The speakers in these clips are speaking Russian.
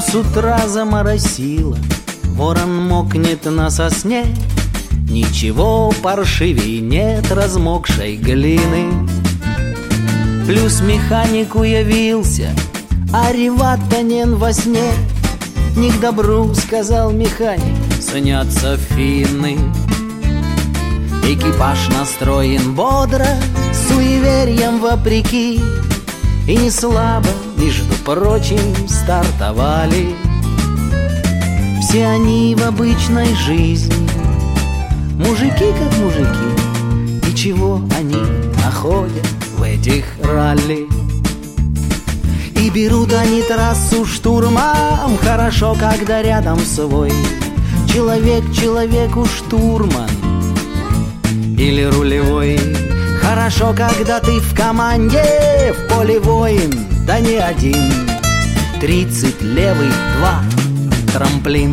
с утра заморосило, ворон мокнет на сосне. Ничего паршивей нет размокшей глины. Плюс механику явился, а реватанен во сне. Не к добру, сказал механик, снятся финны. Экипаж настроен бодро, суеверием вопреки, и не слабо, между прочим, стартовали. Все они в обычной жизни, мужики как мужики. И чего они находят в этих ралли? И берут они трассу штурмом. Хорошо, когда рядом свой человек человеку штурман или рулевой. Хорошо, когда ты в команде, в поле воин, да не один. 30 левый, 2 трамплин.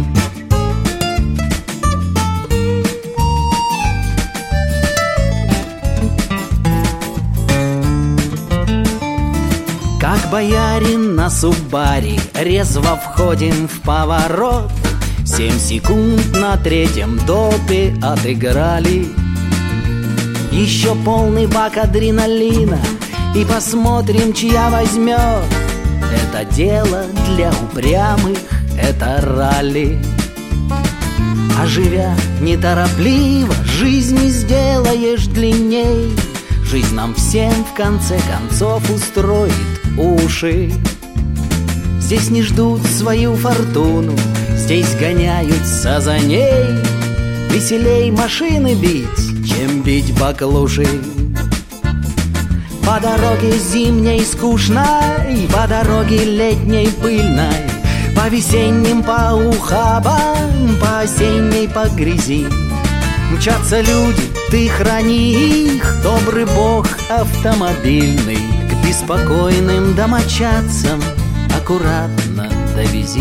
Как боярин на субаре, резво входим в поворот. 7 секунд на третьем допе отыграли. Еще полный бак адреналина, и посмотрим, чья возьмет. Это дело для упрямых, это ралли. А живя неторопливо, жизнь не сделаешь длинней. Жизнь нам всем в конце концов устроит уши. Здесь не ждут свою фортуну, здесь гоняются за ней. Веселей машины бить, чем бить баклуши. По дороге зимней скучной, по дороге летней пыльной, по весенним по ухабам, по осенней по грязи. Мчатся люди, ты храни их, добрый бог автомобильный. К беспокойным домочадцам аккуратно довези.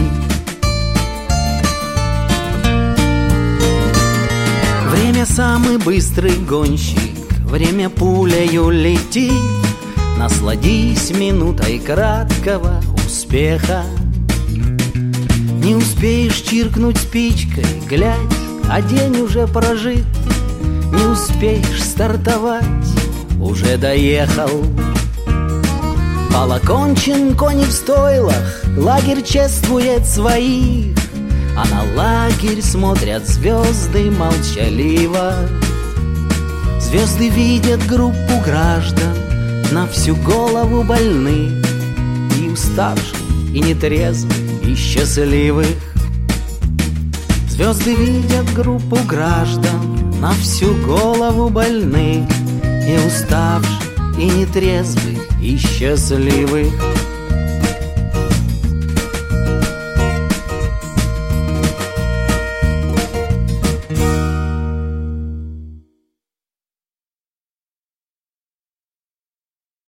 Время самый быстрый гонщик, время пулею летит. Насладись минутой краткого успеха. Не успеешь чиркнуть спичкой, глядь, а день уже прожит. Не успеешь стартовать, уже доехал. Бал окончен, кони в стойлах, лагерь чествует своих. А на лагерь смотрят звезды молчаливо. Звезды видят группу граждан, на всю голову больных, и уставших, и нетрезвых, и счастливых. Звезды видят группу граждан, на всю голову больных, и уставших, и нетрезвых, и счастливых.